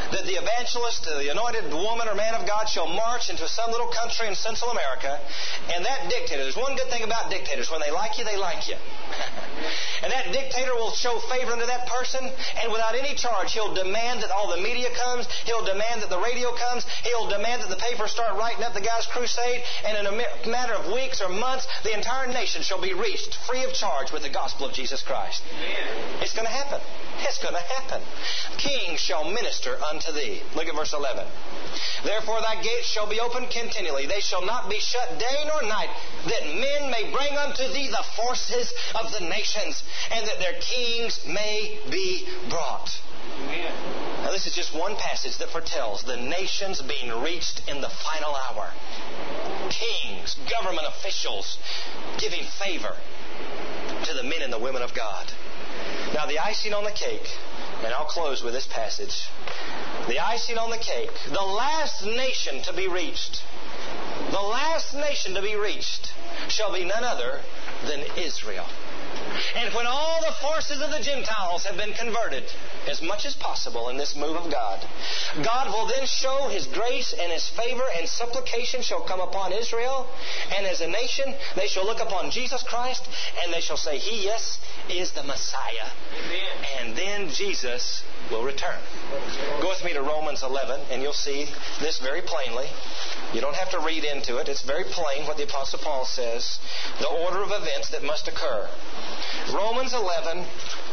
that the evangelist, the anointed woman or man of God shall march into some little country in Central America, and that dictator, there's one good thing about dictators, when they like you, they like you. And that dictator will show favor unto that person, and without any charge, he'll demand that all the media comes, he'll demand that the radio comes, he'll demand that the papers start writing up the guy's crusade, and in a matter of weeks or months, the entire nation shall be reached free of charge with the gospel of Jesus Christ. Amen. It's going to happen. It's going to happen. Kings shall minister unto thee. Look at verse eleven. Therefore thy gates shall be open continually. They shall not be shut day nor night, that men may bring unto thee the forces of the nations, and that their kings may be brought. Amen. Now this is just one passage that foretells the nations being reached in the final hour. Kings, government officials giving favor to the men and the women of God. Now the icing on the cake, and I'll close with this passage. The icing on the cake, the last nation to be reached, the last nation to be reached shall be none other than Israel. And when all the forces of the Gentiles have been converted, as much as possible in this move of God, God will then show His grace and His favor, and supplication shall come upon Israel. And as a nation, they shall look upon Jesus Christ, and they shall say, He, yes, is the Messiah. Amen. And then Jesus will return. Go with me to Romans eleven, and you'll see this very plainly. You don't have to read into it. It's very plain what the Apostle Paul says. The order of events that must occur. Romans eleven.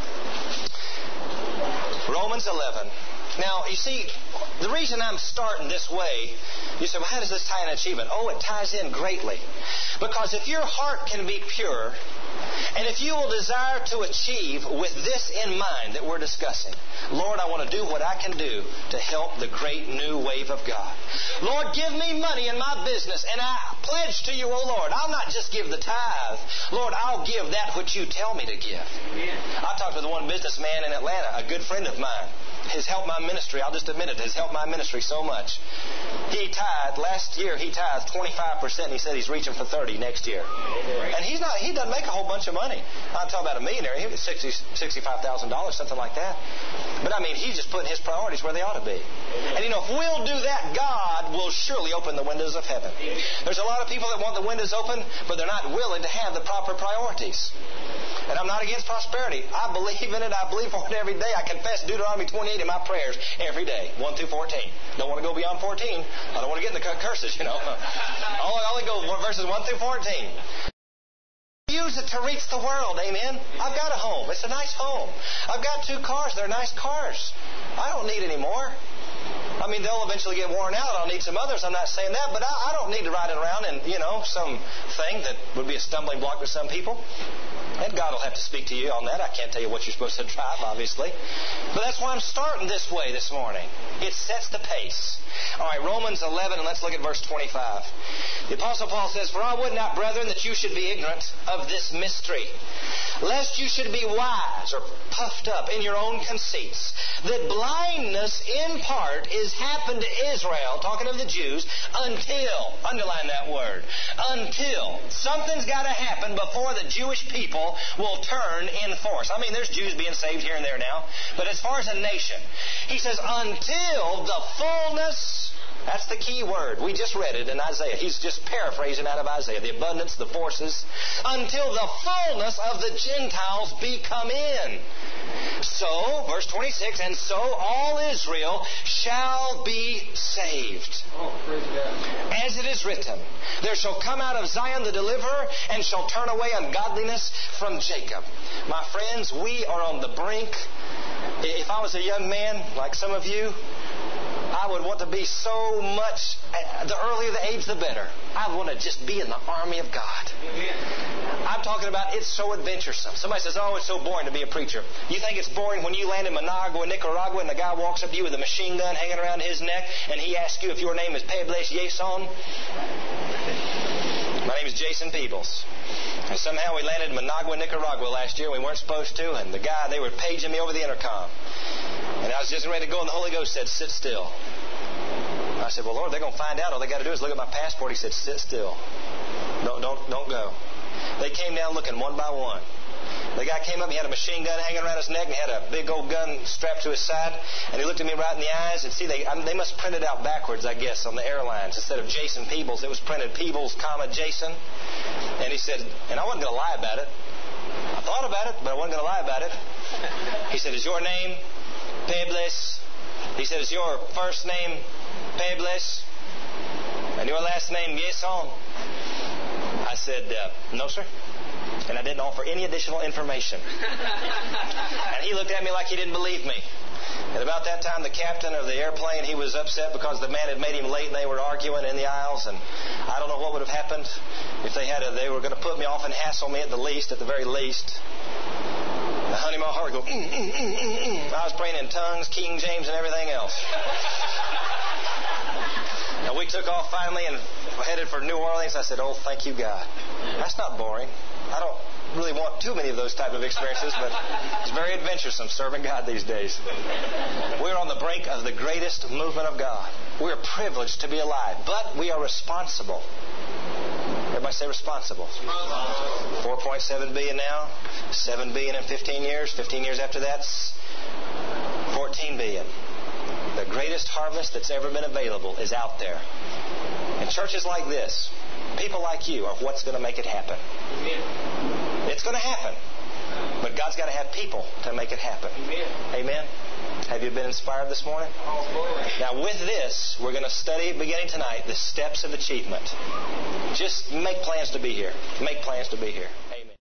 Romans eleven. Now, you see, the reason I'm starting this way, you say, well, how does this tie in achievement? Oh, it ties in greatly. Because if your heart can be pure, and if you will desire to achieve with this in mind that we're discussing, Lord, I want to do what I can do to help the great new wave of God. Lord, give me money in my business, and I pledge to you, oh Lord, I'll not just give the tithe. Lord, I'll give that which you tell me to give. I talked with one businessman in Atlanta, a good friend of mine. Has helped my ministry. I'll just admit it. Has helped my ministry so much. He tithed last year. He tithed twenty-five percent. He said he's reaching for thirty next year. And he's not. He doesn't make a whole bunch of money. I'm talking about a millionaire. He was sixty, sixty-five thousand dollars, something like that. But I mean, he's just putting his priorities where they ought to be. And you know, if we'll do that, God will surely open the windows of heaven. There's a lot of people that want the windows open, but they're not willing to have the proper priorities. And I'm not against prosperity. I believe in it. I believe for it every day. I confess Deuteronomy twenty-eight in my prayers every day, one through fourteen. Don't want to go beyond fourteen. I don't want to get in the curses, you know. I'll only go verses one through fourteen. Use it to reach the world, amen. I've got a home. It's a nice home. I've got two cars. They're nice cars. I don't need any more. I mean, they'll eventually get worn out. I'll need some others. I'm not saying that, but I, I don't need to ride it around in, you know, some thing that would be a stumbling block to some people. And God will have to speak to you on that. I can't tell you what you're supposed to drive, obviously. But that's why I'm starting this way this morning. It sets the pace. All right, Romans eleven, and let's look at verse twenty-five. The Apostle Paul says, For I would not, brethren, that you should be ignorant of this mystery, lest you should be wise or puffed up in your own conceits, that blindness in part is happened to Israel, talking of the Jews, until, underline that word, until something's got to happen before the Jewish people will turn in force. I mean, there's Jews being saved here and there now, but as far as a nation, he says, until the fullness, that's the key word. We just read it in Isaiah. He's just paraphrasing out of Isaiah. The abundance, the forces. Until the fullness of the Gentiles be come in. So, verse twenty-six, and so all Israel shall be saved. Oh, praise God. As it is written, there shall come out of Zion the deliverer, and shall turn away ungodliness from Jacob. My friends, we are on the brink. If I was a young man, like some of you, I would want to be so much, the earlier the age, the better. I want to just be in the army of God. Amen. I'm talking about it's so adventuresome. Somebody says, oh, it's so boring to be a preacher. You think it's boring when you land in Managua, Nicaragua, and the guy walks up to you with a machine gun hanging around his neck, and he asks you if your name is Pebles Yason? My name is Jason Peebles. And somehow we landed in Managua, Nicaragua last year. We weren't supposed to, and the guy, they were paging me over the intercom. And I was just ready to go, and the Holy Ghost said, sit still. I said, well, Lord, they're going to find out. All they got to do is look at my passport. He said, sit still. Don't, don't, don't go. They came down looking one by one. The guy came up, he had a machine gun hanging around his neck, and he had a big old gun strapped to his side. And he looked at me right in the eyes, and see, they I mean, they must print it out backwards, I guess, on the airlines. Instead of Jason Peebles, it was printed Peebles, comma, Jason. And he said, and I wasn't going to lie about it. I thought about it, but I wasn't going to lie about it. He said, is your name Peebles? He said, is your first name Peebles? And your last name Jason? I said, uh, no, sir. And I didn't offer any additional information. And he looked at me like he didn't believe me. And about that time, the captain of the airplane, he was upset because the man had made him late and they were arguing in the aisles. And I don't know what would have happened if they had a, they were going to put me off and hassle me at the least, at the very least. And honey, my heart would go, mm, mm, mm, mm, mm. I was praying in tongues, King James, and everything else. And we took off finally and headed for New Orleans. I said, oh, thank you, God. That's not boring. I don't really want too many of those type of experiences, but it's very adventuresome serving God these days. We're on the brink of the greatest movement of God. We're privileged to be alive, but we are responsible. Everybody say responsible. four point seven billion now, seven billion in fifteen years, fifteen years after that, fourteen billion. The greatest harvest that's ever been available is out there. And churches like this, people like you, are what's going to make it happen. It's going to happen. But God's got to have people to make it happen. Amen. Have you been inspired this morning? Now with this, we're going to study, beginning tonight, the steps of achievement. Just make plans to be here. Make plans to be here.